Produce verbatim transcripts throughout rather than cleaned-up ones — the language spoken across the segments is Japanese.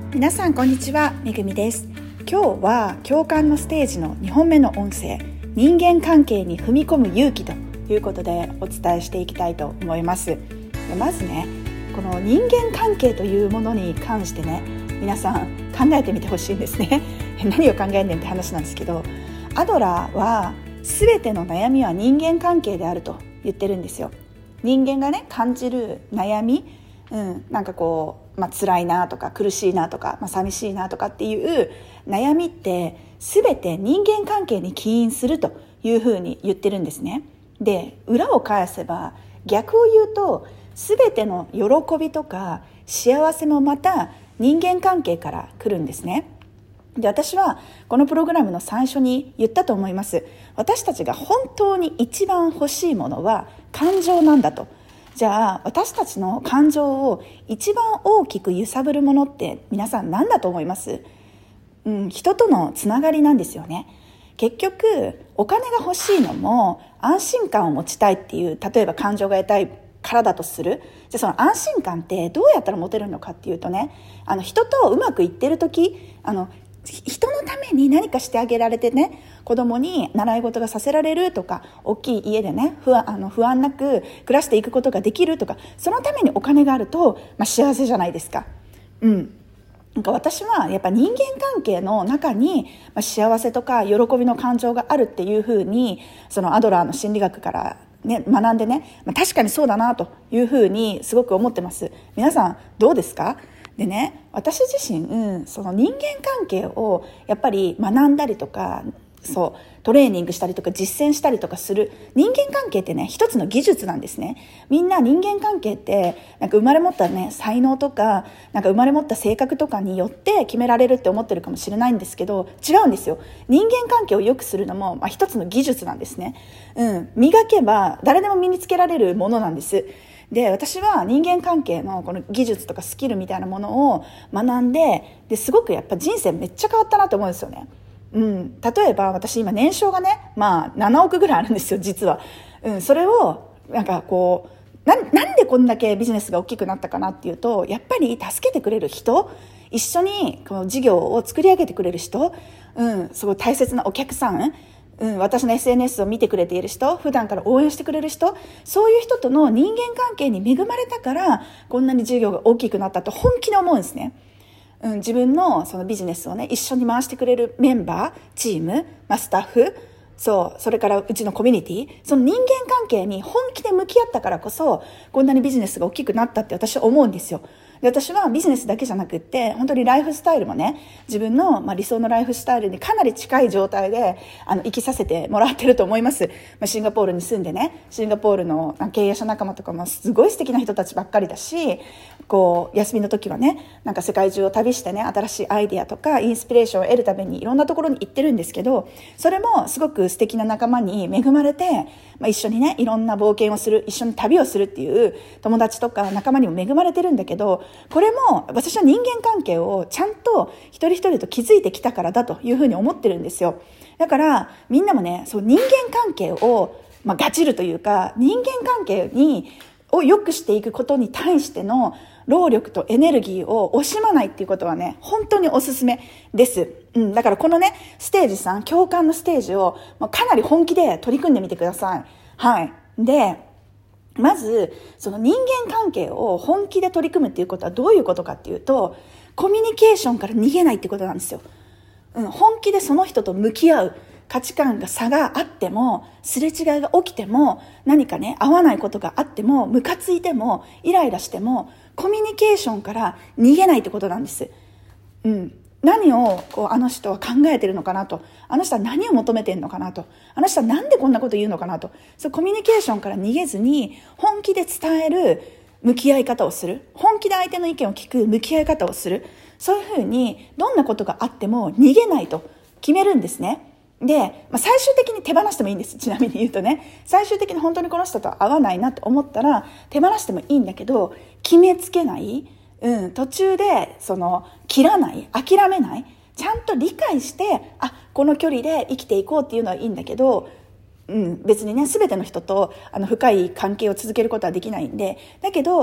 皆さんこんにちは、めぐみです。今日は共感のステージのにほんめの音声、人間関係に踏み込む勇気ということでお伝えしていきたいと思います。まずね、この人間関係というものに関してね、皆さん考えてみてほしいんですね。何を考えんねんって話なんですけど、アドラーは全ての悩みは人間関係であると言ってるんですよ。人間がね感じる悩み、うん、なんかこう、まあ、辛いなとか苦しいなとか、まあ、寂しいなとかっていう悩みって全て人間関係に起因するというふうに言ってるんですね。で、裏を返せば逆を言うと、全ての喜びとか幸せもまた人間関係から来るんですね。で、私はこのプログラムの最初に言ったと思います。私たちが本当に一番欲しいものは感情なんだと。じゃあ私たちの感情を一番大きく揺さぶるものって皆さん何だと思います？うん、人とのつながりなんですよね。結局お金が欲しいのも安心感を持ちたいっていう、例えば感情が得たいからだとする。じゃあその安心感ってどうやったら持てるのかっていうとね、あの人とうまくいってる時、あの人のために何かしてあげられてね、子供に習い事がさせられるとか、大きい家でね不安、あの不安なく暮らしていくことができるとか、そのためにお金があると、まあ、幸せじゃないですか。うんなんか私はやっぱ人間関係の中に幸せとか喜びの感情があるっていうふうに、そのアドラーの心理学からね、学んでね、まあ、確かにそうだなというふうにすごく思ってます。皆さんどうですか？でね、私自身、うん、その人間関係をやっぱり学んだりとか、そうトレーニングしたりとか実践したりとかする人間関係ってね、一つの技術なんですね。みんな人間関係ってなんか生まれ持ったね才能とか、なんか生まれ持った性格とかによって決められるって思ってるかもしれないんですけど、違うんですよ。人間関係を良くするのも、まあ、一つの技術なんですね。うん、磨けば誰でも身につけられるものなんです。で、私は人間関係のこの技術とかスキルみたいなものを学んで、ですごくやっぱ人生めっちゃ変わったなと思うんですよね。うん、例えば私今年商がね、まあななおくぐらいあるんですよ、実は。うん、それをなんかこうな、なんでこんだけビジネスが大きくなったかなっていうと、やっぱり助けてくれる人、一緒にこの事業を作り上げてくれる人、うん、すごい大切なお客さん、うん、私の エスエヌエス を見てくれている人、普段から応援してくれる人、そういう人との人間関係に恵まれたからこんなに事業が大きくなったと本気で思うんですね。うん、自分のそのビジネスをね一緒に回してくれるメンバー、チーム、まあ、スタッフ、そうそれからうちのコミュニティ、その人間関係に本気で向き合ったからこそこんなにビジネスが大きくなったって私は思うんですよ。で、私はビジネスだけじゃなくって本当にライフスタイルもね、自分のまあ理想のライフスタイルにかなり近い状態であの生きさせてもらってると思います。まあ、シンガポールに住んでね、シンガポールの経営者仲間とかもすごい素敵な人たちばっかりだし、こう休みの時はね、なんか世界中を旅してね、新しいアイディアとかインスピレーションを得るためにいろんなところに行ってるんですけど、それもすごく素敵な仲間に恵まれて、まあ、一緒にねいろんな冒険をする、一緒に旅をするっていう友達とか仲間にも恵まれてるんだけど、これも私は人間関係をちゃんと一人一人と築いてきたからだというふうに思ってるんですよ。だからみんなもね、そう人間関係を、まあ、ガチるというか、人間関係にを良くしていくことに対しての労力とエネルギーを惜しまないっていうことはね、本当におすすめです。うん、だからこのねステージさん、共感のステージをかなり本気で取り組んでみてください。はい。で、まずその人間関係を本気で取り組むっていうことはどういうことかっていうと、コミュニケーションから逃げないってことなんですよ。うん、本気でその人と向き合う。価値観が差があっても、すれ違いが起きても、何かね合わないことがあっても、ムカついてもイライラしても、コミュニケーションから逃げないってことなんです。うん、何をこうあの人は考えてるのかなと、あの人は何を求めてるのかなと、あの人はなんでこんなこと言うのかなと、そうコミュニケーションから逃げずに本気で伝える向き合い方をする、本気で相手の意見を聞く向き合い方をする、そういうふうにどんなことがあっても逃げないと決めるんですね。で、まあ、最終的に手放してもいいんです。ちなみに言うとね、最終的に本当にこの人と合わないなと思ったら手放してもいいんだけど、決めつけない、うん、途中でその切らない、諦めない、ちゃんと理解して、あ、この距離で生きていこうっていうのはいいんだけど、うん、別にね全ての人とあの深い関係を続けることはできないんで、だけど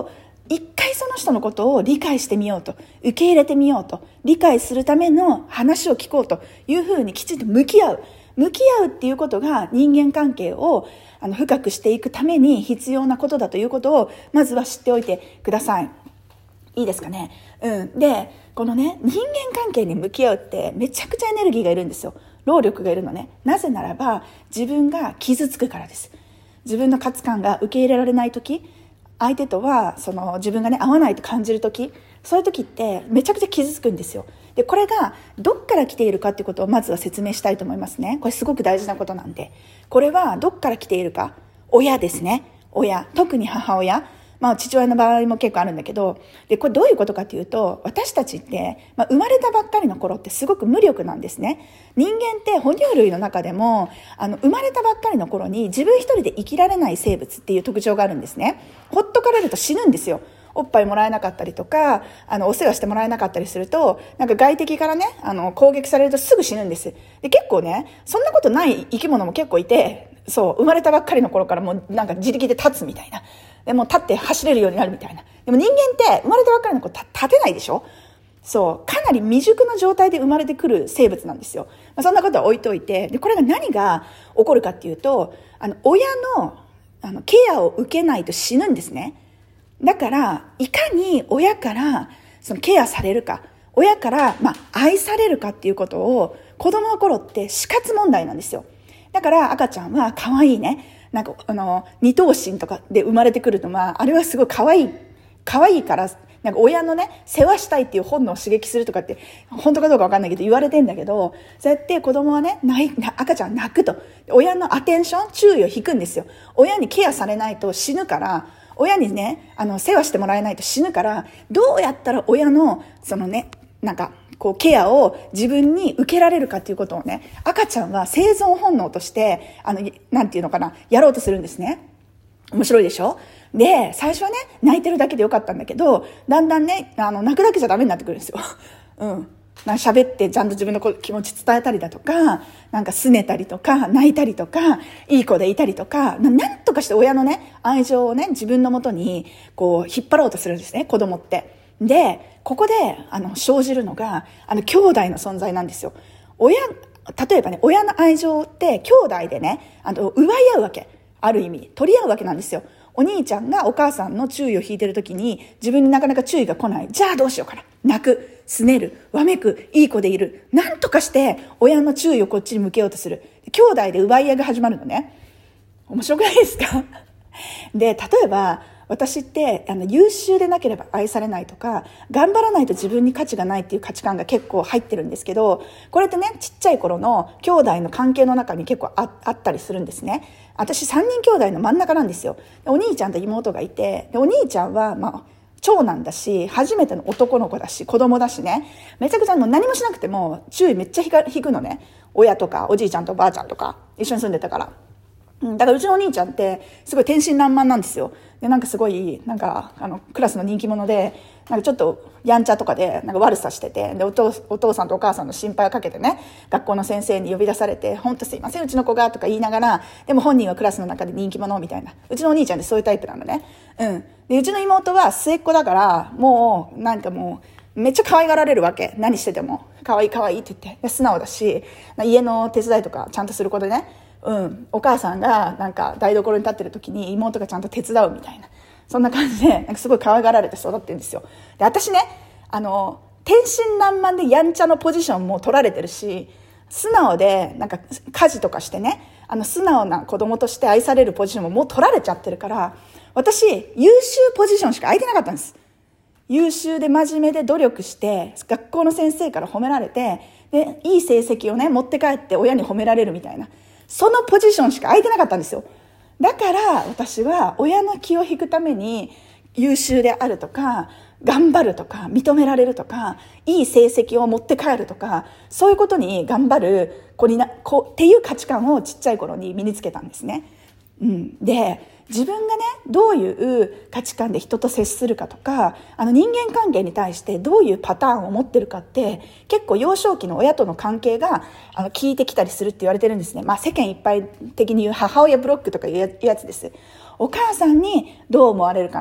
一回その人のことを理解してみようと、受け入れてみようと、理解するための話を聞こうというふうにきちんと向き合う。向き合うっていうことが人間関係をあの深くしていくために必要なことだということをまずは知っておいてください。いいですかね。うん。で、このね、人間関係に向き合うってめちゃくちゃエネルギーがいるんですよ。労力がいるのね。なぜならば自分が傷つくからです。自分の価値観が受け入れられないとき、相手とはその自分がね合わないと感じるとき、そういうときってめちゃくちゃ傷つくんですよ。で、これがどっから来ているかっていうことをまずは説明したいと思いますね。これすごく大事なことなんで。これはどっから来ているか。親ですね。親。特に母親。まあ父親の場合も結構あるんだけど、で、これどういうことかというと、私たちって、まあ、生まれたばっかりの頃ってすごく無力なんですね。人間って哺乳類の中でも、あの、生まれたばっかりの頃に自分一人で生きられない生物っていう特徴があるんですね。ほっとかれると死ぬんですよ。おっぱいもらえなかったりとか、あの、お世話してもらえなかったりすると、なんか外敵からね、あの、攻撃されるとすぐ死ぬんです。で、結構ね、そんなことない生き物も結構いて、そう、生まれたばっかりの頃からもうなんか自力で立つみたいな。でも立って走れるようになるみたいな。でも人間って生まれたばっかりの子立てないでしょ。そう、かなり未熟な状態で生まれてくる生物なんですよ。まあ、そんなことは置いといて、で、これが何が起こるかっていうと、あの、親の、あの、ケアを受けないと死ぬんですね。だから、いかに親から、そのケアされるか、親から、まあ、愛されるかっていうことを、子供の頃って死活問題なんですよ。だから赤ちゃんは可愛いね。なんか、あの、二頭身とかで生まれてくると、まあ、あれはすごい可愛い、可愛いから、なんか親のね、世話したいっていう本能を刺激するとかって、本当かどうかわかんないけど言われてんだけど、そうやって子供はね、泣い赤ちゃん泣くと。親のアテンション、注意を引くんですよ。親にケアされないと死ぬから、親にね、あの、世話してもらえないと死ぬから、どうやったら親の、そのね、なんか、こう、ケアを自分に受けられるかっていうことをね、赤ちゃんは生存本能として、あの、なんていうのかな、やろうとするんですね。面白いでしょ？で、最初はね、泣いてるだけでよかったんだけど、だんだんね、あの、泣くだけじゃダメになってくるんですよ。うん。喋ってちゃんと自分の気持ち伝えたりだとか、なんか拗ねたりとか、泣いたりとか、いい子でいたりとか、なんとかして親のね、愛情をね、自分のもとに、こう、引っ張ろうとするんですね、子供って。で、ここで、あの、生じるのが、あの、兄弟の存在なんですよ。親、例えばね、親の愛情って、兄弟でね、あの、奪い合うわけ。ある意味、取り合うわけなんですよ。お兄ちゃんがお母さんの注意を引いてるときに、自分になかなか注意が来ない。じゃあどうしようかな。泣く、拗ねる、わめく、いい子でいる。なんとかして、親の注意をこっちに向けようとする。兄弟で奪い合いが始まるのね。面白くないですか？で、例えば、私ってあの優秀でなければ愛されないとか、頑張らないと自分に価値がないっていう価値観が結構入ってるんですけど、これってね、ちっちゃい頃の兄弟の関係の中に結構 あ, あったりするんですね。私さんにん兄弟の真ん中なんですよ。お兄ちゃんと妹がいて、でお兄ちゃんはまあ長男だし、初めての男の子だし、子供だしね、めちゃくちゃもう何もしなくても注意めっちゃ引くのね。親とかおじいちゃんとおばあちゃんとか一緒に住んでたから。だからうちのお兄ちゃんってすごい天真爛漫なんですよ。で、なんかすごい、なんか、あの、クラスの人気者で、なんかちょっとやんちゃとかで、なんか悪さしてて、で、お父、お父さんとお母さんの心配をかけてね、学校の先生に呼び出されて、ほんとすいません、うちの子が、とか言いながら、でも本人はクラスの中で人気者みたいな。うちのお兄ちゃんってそういうタイプなのね。うん。で、うちの妹は末っ子だから、もう、なんかもう、めっちゃ可愛がられるわけ。何してても。可愛い可愛いって言って。素直だし、家の手伝いとかちゃんとすることでね。うん。お母さんがなんか台所に立ってる時に妹がちゃんと手伝うみたいな。そんな感じで、なんかすごい可愛がられて育ってるんですよ。で、私ね、あの、天真爛漫でやんちゃのポジションも取られてるし、素直で、なんか家事とかしてね、あの素直な子供として愛されるポジションももう取られちゃってるから、私、優秀ポジションしか空いてなかったんです。優秀で真面目で努力して、学校の先生から褒められて、で、いい成績をね、持って帰って親に褒められるみたいな。そのポジションしか空いてなかったんですよ。だから私は親の気を引くために優秀であるとか、頑張るとか、認められるとか、いい成績を持って帰るとか、そういうことに頑張る子にな、子っていう価値観をちっちゃい頃に身につけたんですね。うん。で、自分がね、どういう価値観で人と接するかとか、あの人間関係に対してどういうパターンを持ってるかって、結構幼少期の親との関係があの効いてきたりするって言われてるんですね。まあ世間一般的に言う母親ブロックとかいうやつです。お母さんにどう思われるかな。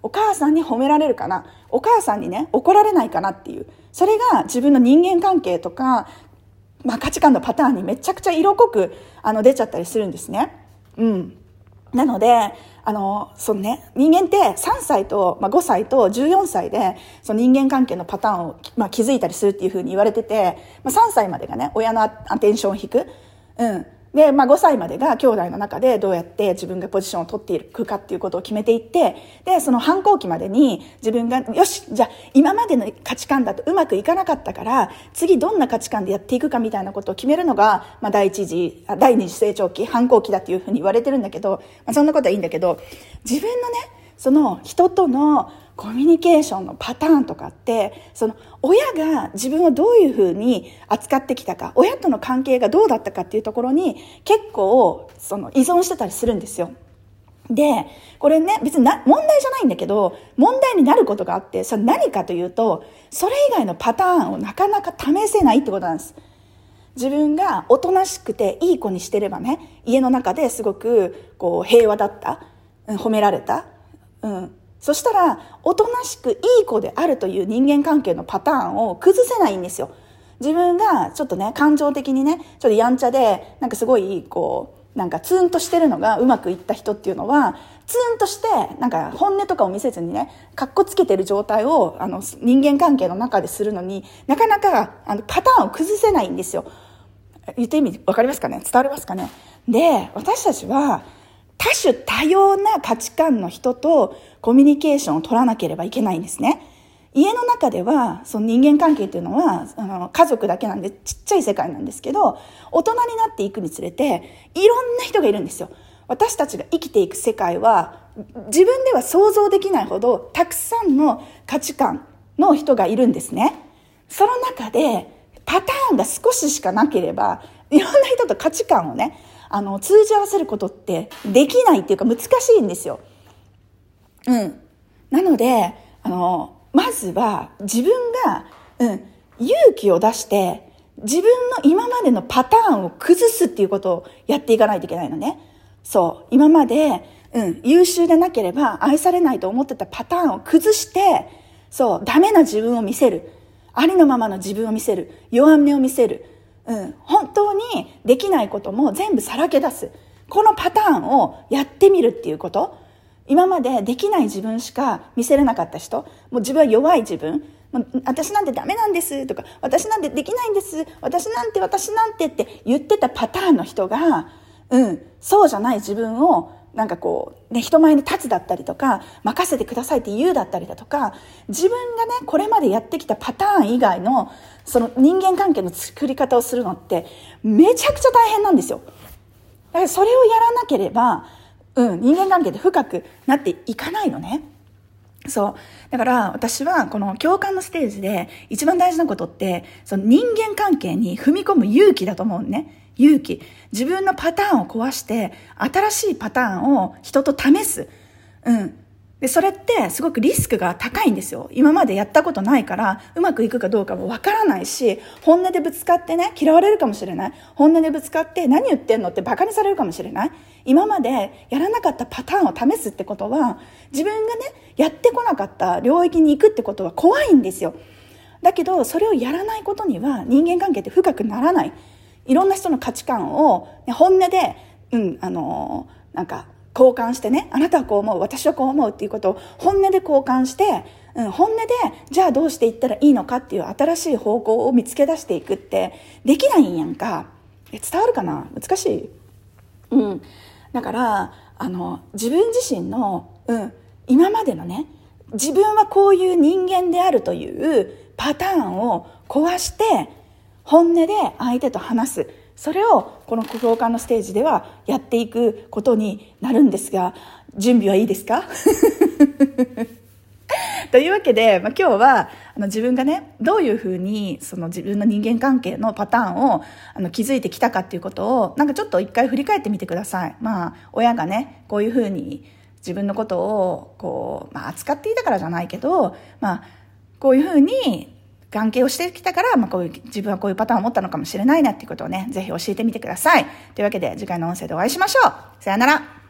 お母さんに褒められるかな、お母さんにね怒られないかなっていう、それが自分の人間関係とか、まあ、価値観のパターンにめちゃくちゃ色濃くあの出ちゃったりするんですね。うん。なので、あの、そのね、人間ってさんさいと、まあ、ごさいとじゅうよんさいで、その人間関係のパターンを、まあ、気づいたりするっていうふうに言われてて、まあ、さんさいまでがね、親のアテンションを引く。うん。で、まあ、ごさいまでが兄弟の中でどうやって自分がポジションを取っていくかっていうことを決めていって、で、その反抗期までに自分が、よし、じゃあ今までの価値観だとうまくいかなかったから、次どんな価値観でやっていくかみたいなことを決めるのが、まあ、第一次、第二次成長期、反抗期だっていうふうに言われてるんだけど、まあ、そんなことはいいんだけど、自分のね、その人とのコミュニケーションのパターンとかって、その親が自分をどういうふうに扱ってきたか、親との関係がどうだったかっていうところに結構その依存してたりするんですよ。で、これね、別にな問題じゃないんだけど、問題になることがあって、それ何かというと、それ以外のパターンをなかなか試せないってことなんです。自分がおとなしくていい子にしてればね、家の中ですごくこう平和だった、うん、褒められた、うん。そしたら、おとなしくいい子であるという人間関係のパターンを崩せないんですよ。自分がちょっとね、感情的にね、ちょっとやんちゃで、なんかすごい、こう、なんかツーンとしてるのがうまくいった人っていうのは、ツーンとして、なんか本音とかを見せずにね、かっこつけてる状態を、あの、人間関係の中でするのになかなか、あの、パターンを崩せないんですよ。言って意味わかりますかね？伝わりますかね？で、私たちは、多種多様な価値観の人とコミュニケーションを取らなければいけないんですね。家の中では、その人間関係というのは、あの、家族だけなんでちっちゃい世界なんですけど、大人になっていくにつれて、いろんな人がいるんですよ。私たちが生きていく世界は、自分では想像できないほど、たくさんの価値観の人がいるんですね。その中で、パターンが少ししかなければ、いろんな人と価値観をね、あの、通じ合わせることってできないっていうか難しいんですよ。うん。なので、あの、まずは自分が、うん、勇気を出して、自分の今までのパターンを崩すっていうことをやっていかないといけないのね。そう。今まで、うん、優秀でなければ愛されないと思ってたパターンを崩して、そう、ダメな自分を見せる。ありのままの自分を見せる。弱みを見せる。うん、本当にできないことも全部さらけ出す。このパターンをやってみるっていうこと。今までできない自分しか見せれなかった人、もう自分は弱い自分、もう私なんてダメなんですとか、私なんてできないんです、私なんて私なんてって言ってたパターンの人が、うん、そうじゃない自分をなんかこう、ね、人前に立つだったりとか、任せてくださいって言うだったりだとか、自分がね、これまでやってきたパターン以外の、その人間関係の作り方をするのって、めちゃくちゃ大変なんですよ。だからそれをやらなければ、うん、人間関係で深くなっていかないのね。そう。だから私はこの共感のステージで一番大事なことって、その人間関係に踏み込む勇気だと思うね。勇気。自分のパターンを壊して、新しいパターンを人と試す。うん。で、それってすごくリスクが高いんですよ。今までやったことないから、うまくいくかどうかもわからないし、本音でぶつかってね、嫌われるかもしれない。本音でぶつかって、何言ってんのってバカにされるかもしれない。今までやらなかったパターンを試すってことは、自分がね、やってこなかった領域に行くってことは怖いんですよ。だけど、それをやらないことには人間関係って深くならない。いろんな人の価値観を、ね、本音で、うん、あのー、なんか、交換してね、あなたはこう思う、私はこう思うっていうことを本音で交換して、うん、本音で、じゃあどうしていったらいいのかっていう新しい方向を見つけ出していくってできないんやんか。え、伝わるかな？難しい？うん。だから、あの、自分自身の、うん、今までのね、自分はこういう人間であるというパターンを壊して、本音で相手と話す。それをこの共感のステージではやっていくことになるんですが、準備はいいですか？というわけで、まあ、今日はあの自分がね、どういうふうにその自分の人間関係のパターンをあの気づいてきたかっていうことをなんかちょっと一回振り返ってみてください。まあ親がね、こういうふうに自分のことをこう、まあ、扱っていたからじゃないけど、まあこういうふうに関係をしてきたから、まあ、こういう自分はこういうパターンを持ったのかもしれないなっていうことをね、ぜひ教えてみてください。というわけで次回の音声でお会いしましょう。さよなら。